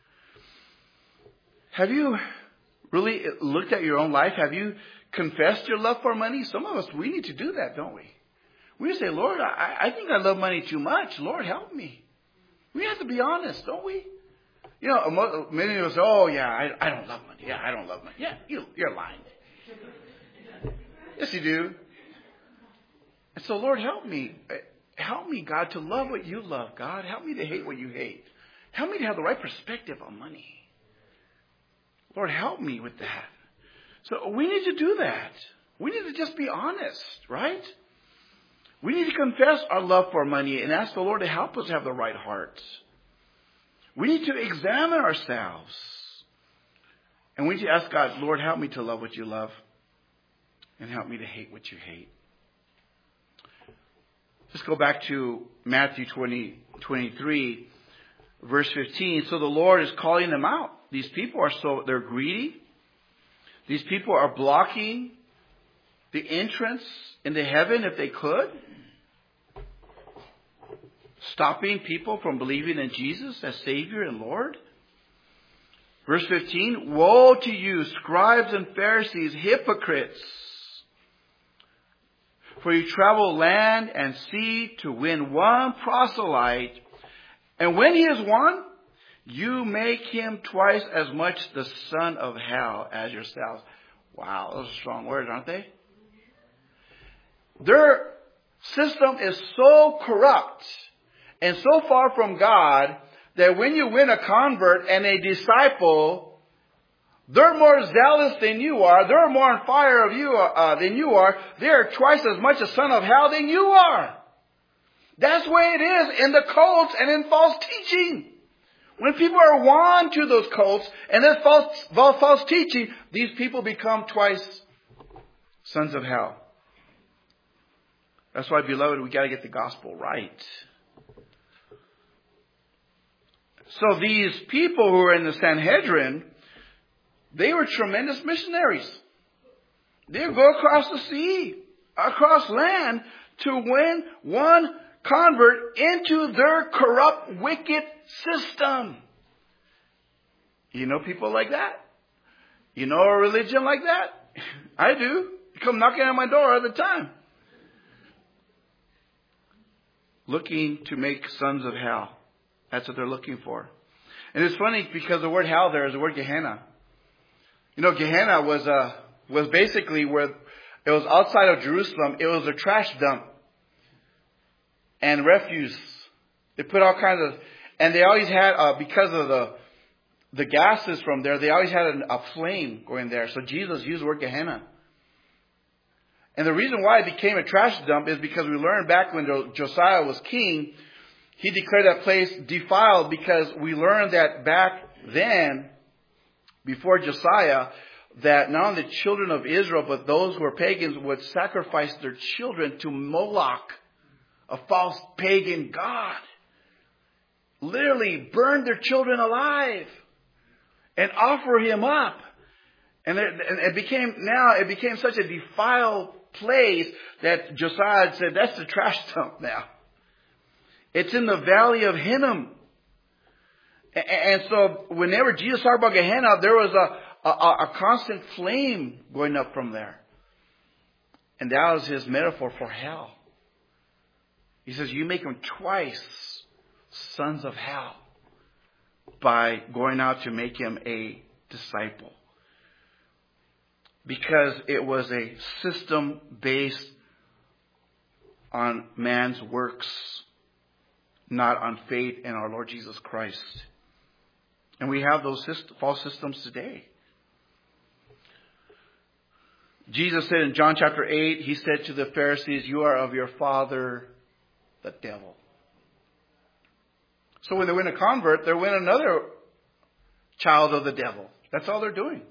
Have you really looked at your own life? Have you confessed your love for money? Some of us, we need to do that, don't we? We need to say, Lord, I, I think I love money too much. Lord, help me. We have to be honest, don't we? You know, many of us say, oh, yeah, I, I don't love money. Yeah, I don't love money. Yeah, you, you're lying. Yes, you do. And so, Lord, help me. Help me, God, to love what you love, God. Help me to hate what you hate. Help me to have the right perspective on money. Lord, help me with that. So we need to do that. We need to just be honest, right? We need to confess our love for money and ask the Lord to help us have the right heart. We need to examine ourselves. And we need to ask God, Lord, help me to love what you love and help me to hate what you hate. Let's go back to Matthew twenty, twenty-three, verse fifteen. So the Lord is calling them out. These people are so, they're greedy. These people are blocking the entrance into heaven if they could. Stopping people from believing in Jesus as Savior and Lord. Verse fifteen, woe to you, scribes and Pharisees, hypocrites! For you travel land and sea to win one proselyte. And when he is won, you make him twice as much the son of hell as yourselves. Wow, those are strong words, aren't they? Their system is so corrupt and so far from God that when you win a convert and a disciple, they're more zealous than you are. They're more on fire of you uh, than you are. They're twice as much a son of hell than you are. That's the way it is in the cults and in false teaching. When people are won to those cults and this false, false teaching, these people become twice sons of hell. That's why, beloved, we got to get the gospel right. So these people who are in the Sanhedrin, they were tremendous missionaries. They would go across the sea, across land, to win one convert into their corrupt, wicked system. You know people like that? You know a religion like that? I do. You come knocking on my door all the time. Looking to make sons of hell. That's what they're looking for. And it's funny because the word hell there is the word Gehenna. You know, Gehenna was a, was basically where it was outside of Jerusalem. It was a trash dump and refuse. They put all kinds of, and they always had, uh, because of the the gases from there, they always had a, a flame going there. So Jesus used the word Gehenna. And the reason why it became a trash dump is because we learned back when Josiah was king, he declared that place defiled because we learned that back then, before Josiah, that not only the children of Israel, but those who were pagans would sacrifice their children to Moloch, a false pagan god. Literally burn their children alive and offer him up. And it, and it became, now it became such a defiled place that Josiah said, that's the trash dump now. It's in the valley of Hinnom. And so whenever Jesus talked about Gehenna, there was a, a, a constant flame going up from there. And that was his metaphor for hell. He says, you make them twice sons of hell by going out to make him a disciple. Because it was a system based on man's works, not on faith in our Lord Jesus Christ. And we have those syst- false systems today. Jesus said in John chapter eight, he said to the Pharisees, you are of your father, the devil. So when they win a convert, they win another child of the devil. That's all they're doing.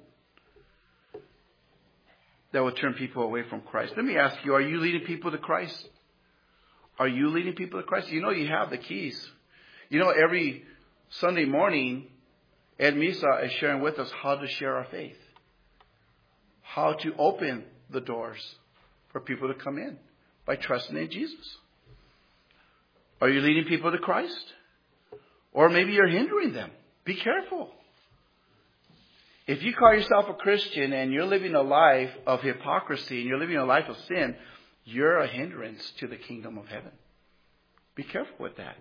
That will turn people away from Christ. Let me ask you, are you leading people to Christ? Are you leading people to Christ? You know you have the keys. You know every Sunday morning, Ed Misa is sharing with us how to share our faith. How to open the doors for people to come in by trusting in Jesus. Are you leading people to Christ? Or maybe you're hindering them. Be careful. If you call yourself a Christian and you're living a life of hypocrisy and you're living a life of sin, you're a hindrance to the kingdom of heaven. Be careful with that.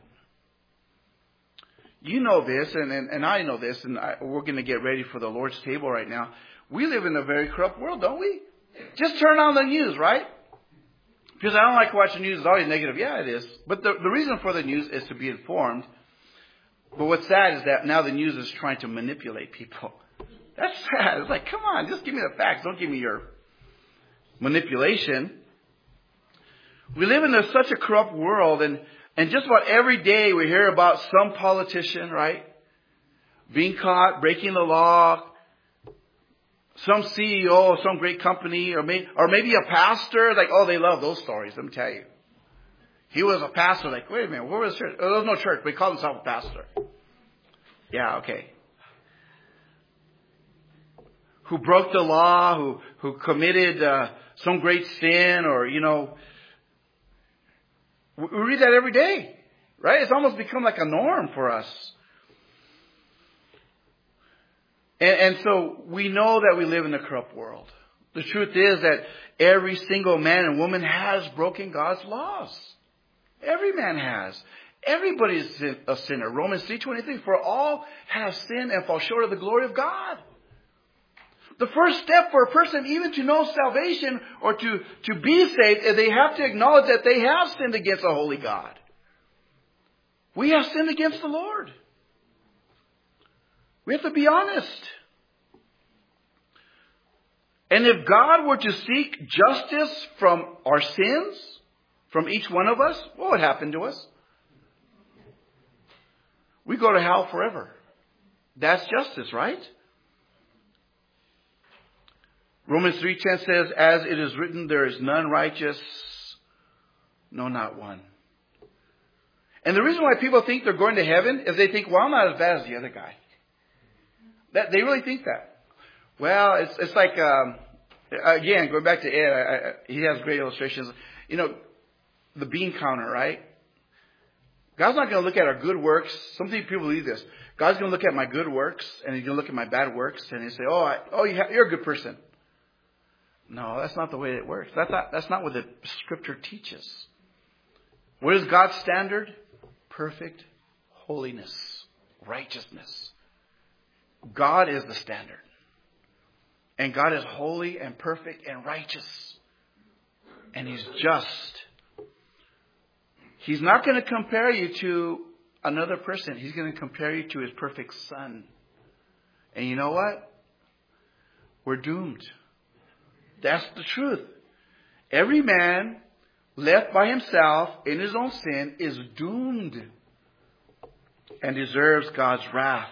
You know this, and, and, and I know this, and I, we're going to get ready for the Lord's table right now. We live in a very corrupt world, don't we? Just turn on the news, right? Because I don't like watching news. It's always negative. Yeah, it is. But the, the reason for the news is to be informed. But what's sad is that now the news is trying to manipulate people. That's sad. It's like, come on, just give me the facts. Don't give me your manipulation. We live in a, such a corrupt world, and, and just about every day we hear about some politician, right, being caught, breaking the law, some C E O of some great company, or, may, or maybe a pastor. Like, oh, they love those stories, let me tell you. He was a pastor. Like, wait a minute, where was church? Oh, there was no church, but he called himself a pastor. Yeah, okay. Who broke the law, who, who committed uh, some great sin, or, you know, we read that every day, right? It's almost become like a norm for us. And, and so we know that we live in a corrupt world. The truth is that every single man and woman has broken God's laws. Every man has. Everybody is a sinner. Romans three twenty-three, for all have sinned and fall short of the glory of God. The first step for a person even to know salvation or to, to be saved is they have to acknowledge that they have sinned against a holy God. We have sinned against the Lord. We have to be honest. And if God were to seek justice from our sins, from each one of us, what would happen to us? We go to hell forever. That's justice, right? Romans three ten says, as it is written, there is none righteous, no, not one. And the reason why people think they're going to heaven is they think, well, I'm not as bad as the other guy. That they really think that. Well, it's it's like, um, again, going back to Ed, I, I, he has great illustrations. You know, the bean counter, right? God's not going to look at our good works. Some people believe this. God's going to look at my good works, and He's going to look at my bad works, and He'll say, oh, I, oh, you have, you're a good person. No, that's not the way it works. That's not, that's not what the Scripture teaches. What is God's standard? Perfect holiness, righteousness. God is the standard. And God is holy and perfect and righteous. And He's just. He's not going to compare you to another person. He's going to compare you to His perfect Son. And you know what? We're doomed. That's the truth. Every man left by himself in his own sin is doomed and deserves God's wrath.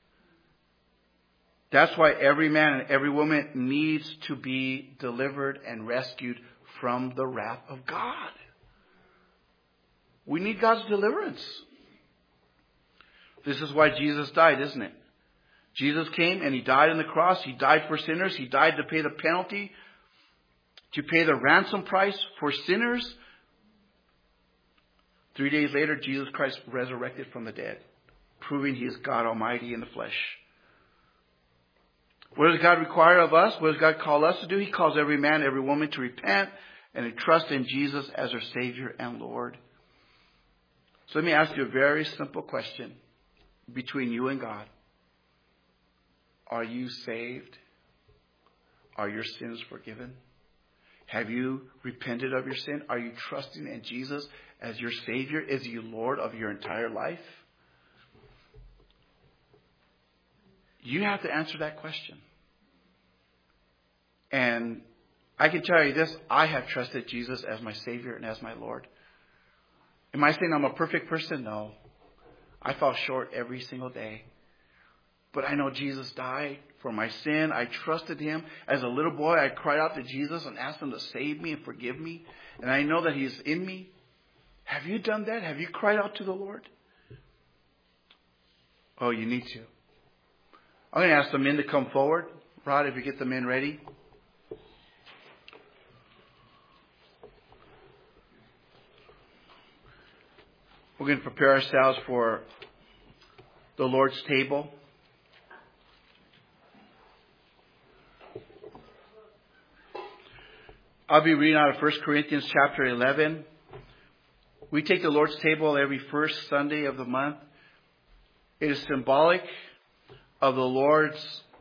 That's why every man and every woman needs to be delivered and rescued from the wrath of God. We need God's deliverance. This is why Jesus died, isn't it? Jesus came and He died on the cross. He died for sinners. He died to pay the penalty, to pay the ransom price for sinners. Three days later, Jesus Christ resurrected from the dead, proving He is God Almighty in the flesh. What does God require of us? What does God call us to do? He calls every man, every woman to repent and to trust in Jesus as their Savior and Lord. So let me ask you a very simple question between you and God. Are you saved? Are your sins forgiven? Have you repented of your sin? Are you trusting in Jesus as your Savior? Is He Lord of your entire life? You have to answer that question. And I can tell you this, I have trusted Jesus as my Savior and as my Lord. Am I saying I'm a perfect person? No. I fall short every single day. But I know Jesus died for my sin. I trusted Him. As a little boy, I cried out to Jesus and asked Him to save me and forgive me. And I know that He's in me. Have you done that? Have you cried out to the Lord? Oh, you need to. I'm going to ask the men to come forward. Rod, if you get the men ready. We're going to prepare ourselves for the Lord's table. I'll be reading out of First Corinthians chapter eleven. We take the Lord's table every first Sunday of the month. It is symbolic of the Lord's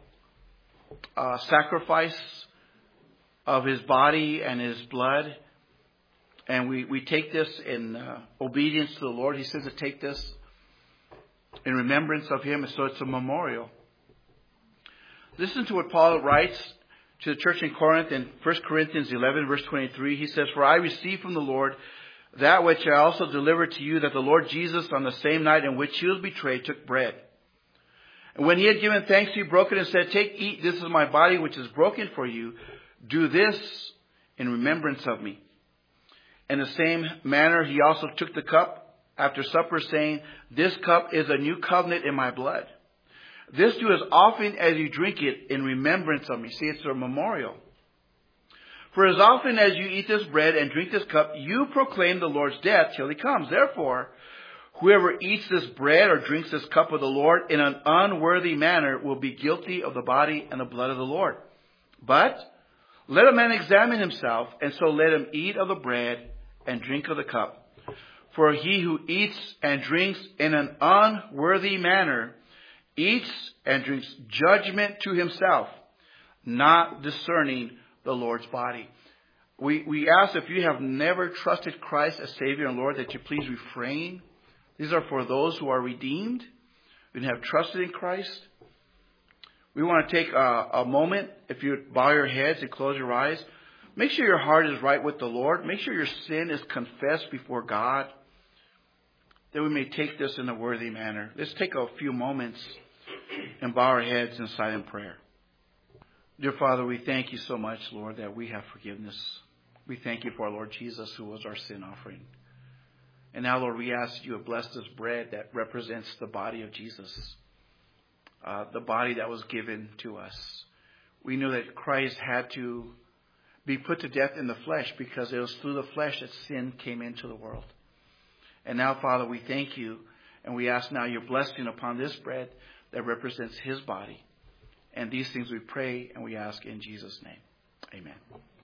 uh, sacrifice of His body and His blood. And we, we take this in uh, obedience to the Lord. He says to take this in remembrance of Him. And so it's a memorial. Listen to what Paul writes to the church in Corinth in First Corinthians eleven, verse twenty-three. He says, "For I received from the Lord that which I also delivered to you, that the Lord Jesus, on the same night in which He was betrayed, took bread. And when He had given thanks, He broke it and said, 'Take, eat, this is my body which is broken for you. Do this in remembrance of me.' In the same manner, He also took the cup after supper, saying, 'This cup is a new covenant in my blood. This do as often as you drink it in remembrance of me.'" See, it's a memorial. "For as often as you eat this bread and drink this cup, you proclaim the Lord's death till He comes. Therefore, whoever eats this bread or drinks this cup of the Lord in an unworthy manner will be guilty of the body and the blood of the Lord. But let a man examine himself, and so let him eat of the bread and drink of the cup. For he who eats and drinks in an unworthy manner eats and drinks judgment to himself, not discerning the Lord's body." We, we ask, if you have never trusted Christ as Savior and Lord, that you please refrain. These are for those who are redeemed and have trusted in Christ. We want to take a, a moment, if you bow your heads and close your eyes. Make sure your heart is right with the Lord. Make sure your sin is confessed before God, that we may take this in a worthy manner. Let's take a few moments and bow our heads in silent prayer. Dear Father, we thank You so much, Lord, that we have forgiveness. We thank You for our Lord Jesus, who was our sin offering. And now, Lord, we ask You to bless this bread that represents the body of Jesus, uh, the body that was given to us. We know that Christ had to be put to death in the flesh, because it was through the flesh that sin came into the world. And now, Father, we thank You, and we ask now Your blessing upon this bread that represents His body. And these things we pray and we ask in Jesus' name. Amen.